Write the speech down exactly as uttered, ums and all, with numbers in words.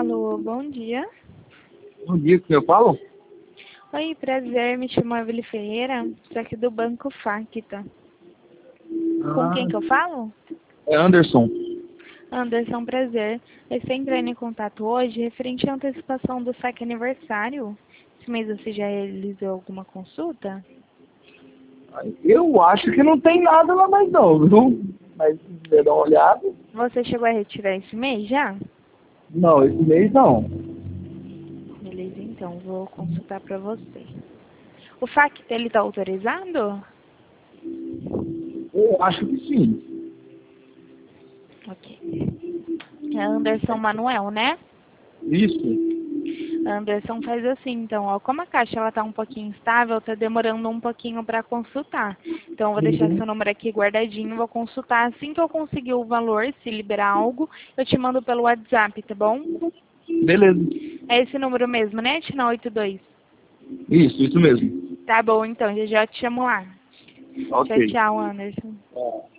Alô, bom dia. Bom dia, que eu falo? Oi, prazer, me chamo Evelyn Ferreira, sou aqui do Banco Facta. Com Ah, quem que eu falo? é Anderson. Anderson, prazer. Eu estou entrando em contato hoje referente à antecipação do saque aniversário. Esse mês você já realizou alguma consulta? Eu acho que não tem nada lá mais não, viu? Mas se quiser dar uma olhada. Você chegou a retirar esse mês já? Não, esse mês não. Beleza, então, vou consultar para você. O Facta, ele está autorizado? Eu acho que sim. Ok. É Anderson Manuel, né? Isso. Anderson, faz assim, então, ó, como a caixa ela tá um pouquinho instável, tá demorando um pouquinho para consultar. Então, eu vou deixar Uhum. seu número aqui guardadinho, vou consultar. Assim que eu conseguir o valor, se liberar algo, eu te mando pelo WhatsApp, tá bom? Beleza. É esse número mesmo, né? Tina oito dois. Isso, isso mesmo. Tá bom, então, já já te chamo lá. Tchau, Ok. tchau, Anderson. É.